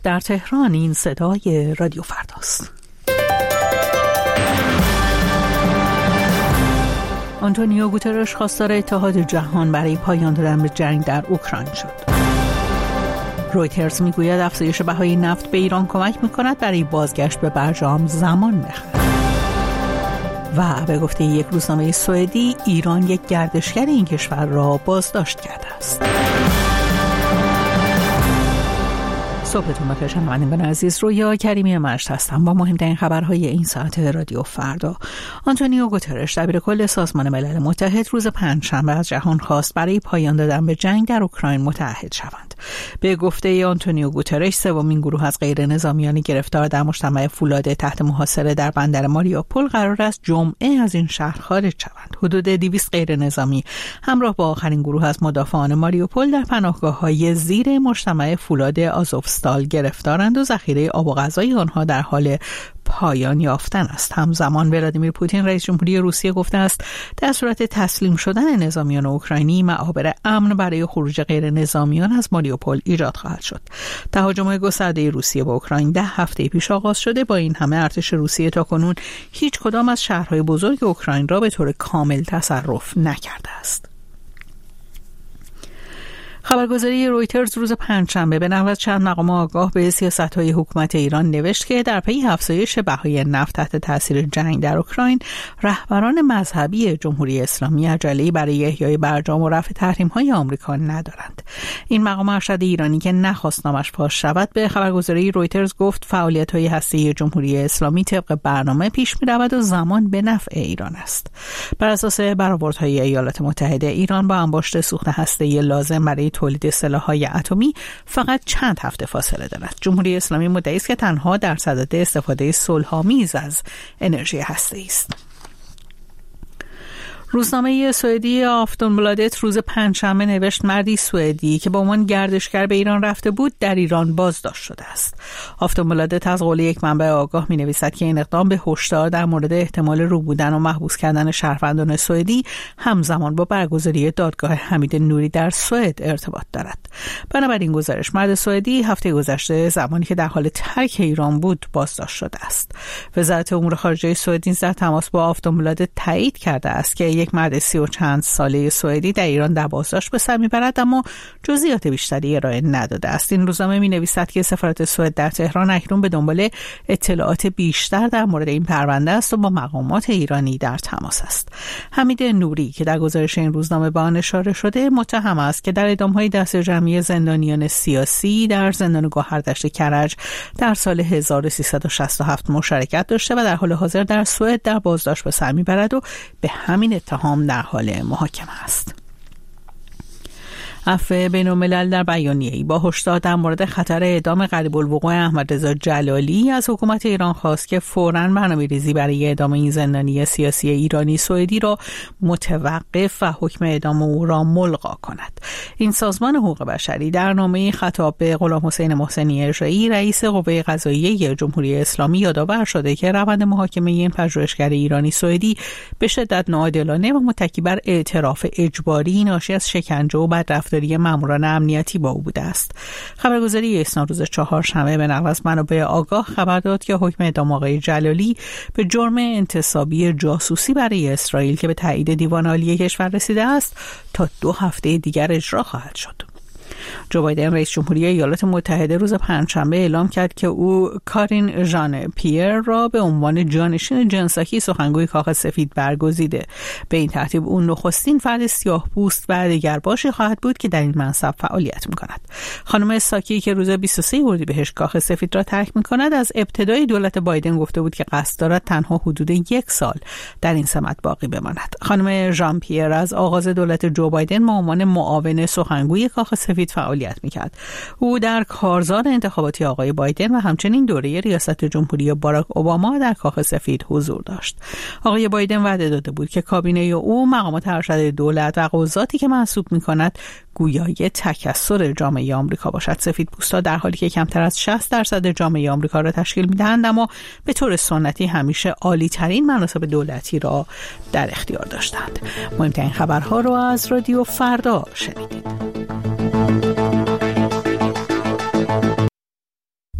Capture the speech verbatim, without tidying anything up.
در تهران این صدای رادیو فرداست. آنتونیو گوترش خواستار اتحاد جهان برای پایان دادن به جنگ در اوکراین شد. رویترز میگوید افزایش بهای نفت به ایران کمک میکند برای بازگشت به برجام زمان بخرد. و به گفته یک روزنامه سوئدی ایران یک گردشگر این کشور را بازداشت کرده است. صبحتون بخیر شنوندگان عزیز، رویا کریمی مشت هستم با مهمترین خبرهای این ساعت رادیو فردا. آنتونیو گوترش دبیرکل سازمان ملل متحد روز پنجشنبه از جهان خواست برای پایان دادن به جنگ در اوکراین متحد شوند. به گفته آنتونیو گوترش سومین گروه از غیر نظامیان گرفتار در مجتمع فولاد تحت محاصره در بندر ماریوپول قرار است جمعه از این شهر خارج شوند. حدود دویست غیر نظامی همراه با آخرین گروه از مدافعان ماریوپول در پناهگاه‌های زیر مجتمع فولاد آزوفستال گرفتارند و ذخیره آب و غذای آنها در حال پایان یافتن است. همزمان ولادیمیر پوتین رئیس جمهوری روسیه گفته است در صورت تسلیم شدن نظامیان اوکراینی معابر امن برای خروج غیر نظامیان از ماریوپول ایجاد خواهد شد. تهاجم گسترده روسیه به اوکراین ده هفته پیش آغاز شده. با این همه ارتش روسیه تاکنون هیچ کدام از شهرهای بزرگ اوکراین را به طور کامل تصرف نکرده است. خبرگزاری رویترز روز پنجشنبه به نقل از چند مقام آگاه به سیاست‌های حکومت ایران نوشت که در پی افزایش بهای نفت تحت تاثیر جنگ در اوکراین، رهبران مذهبی جمهوری اسلامی عجله‌ای برای احیای برجام و رفع تحریم‌های آمریکا ندارند. این مقام ارشد ایرانی که نخواست نامش فاش شود به خبرگزاری رویترز گفت فعالیت‌های هسته‌ای جمهوری اسلامی طبق برنامه پیش می‌رود و زمان به نفع ایران است. بر اساس برآوردهای ایالات متحده، ایران با انباشت سوخت هسته‌ای لازم برای تولید سلاح‌های اتمی فقط چند هفته فاصله دارد. جمهوری اسلامی مدعی است که تنها در صدد استفاده صلح‌آمیز از انرژی هسته‌ای است. روزنامه سوئدی آفتونبلادت روز پنجشنبه نوشت مردی سوئدی که به عنوان گردشگر به ایران رفته بود در ایران بازداشت شده است. آفتونبلادت از قول یک منبع آگاه می‌نویسد که این اقدام به هشدار در مورد احتمال رو بودن و محبوس کردن شهروندان سوئدی همزمان با برگزاری دادگاه حمید نوری در سوئد ارتباط دارد. بنابراین گزارش مرد سوئدی هفته گذشته زمانی که در حال ترک ایران بود بازداشت شده است. وزارت امور خارجه سوئد نیز در تماس با آفتونبلادت تایید کرده است که یک مرد سی و چند ساله سوئدی در ایران در بازداشت به سر میبرد، اما جزئیات بیشتری ارائه نداده است. این روزنامه می نویسد که سفارت سوئد در تهران اکنون به دنبال اطلاعات بیشتر در مورد این پرونده است و با مقامات ایرانی در تماس است. حمید نوری که در گزارش این روزنامه به آن اشاره شده متهم است که در اعدام‌های دست جمعی زندانیان سیاسی در زندان گوهردشت کرج در سال هزار و سیصد و شصت و هفت مشارکت داشته و در حال حاضر در سوئد در بازداشت به سر میبرد و به همین اتهام در حال محاکمه است. عفو بین‌الملل در بیانیه‌ای با هشدار در مورد خطر اعدام قریب الوقوع احمد رضا جلالی از حکومت ایران خواست که فوراً برنامه‌ریزی برای اعدام این زندانی سیاسی ایرانی سوئدی را متوقف و حکم اعدام او را ملغا کند. این سازمان حقوق بشری در نامه‌ای خطاب به غلام حسین محسنی اژه‌ای رئیس قوه قضاییه جمهوری اسلامی یادآور شده که روند محاکمه این پژوهشگر ایرانی سوئدی به شدت ناعادلانه و متکی بر اعتراف اجباری ناشی از شکنجه و بدرفتاری ماموران امنیتی با او بوده است. خبرگزاری اسنا روز چهارشنبه به نقل از منابع آگاه خبر داد که حکم اعدام آقای جلالی به جرم انتصابی جاسوسی برای اسرائیل که به تایید دیوان عالی کشور رسیده است تا دو هفته دیگر اجرا خواهد شد. جو بایدن رئیس جمهوری ایالات متحده روز پنجشنبه اعلام کرد که او کارین ژان پیر را به عنوان جانشین جنساکی سخنگوی کاخ سفید برگزیده. به این ترتیب او نخستین فرد سیاه‌پوست و دگرباشی خواهد بود که در این منصب فعالیت می‌کند. خانم ساکی که روز بیست و سوم اردیبهشت کاخ سفید را ترک می‌کند از ابتدای دولت بایدن گفته بود که قصد دارد تنها حدود یک سال در این سمت باقی بماند. خانم ژان پیر از آغاز دولت جو بایدن به عنوان معاون سخنگوی کاخ سفید فعالیت میکرد. او در کارزار انتخاباتی آقای بایدن و همچنین دوره ریاست جمهوری باراک اوباما در کاخ سفید حضور داشت. آقای بایدن وعده داده بود که کابینه او مقامات ارشد دولت و قضاتی که منصوب میکند گویای تکثر جامعه آمریکا باشد. سفیدپوست‌ها در حالی که کمتر از شصت درصد جامعه آمریکا را تشکیل میدهند اما به طور سنتی همیشه عالی ترین مناصب دولتی را در اختیار داشتند. مهمترین خبرها را از رادیو فردا شنیدید.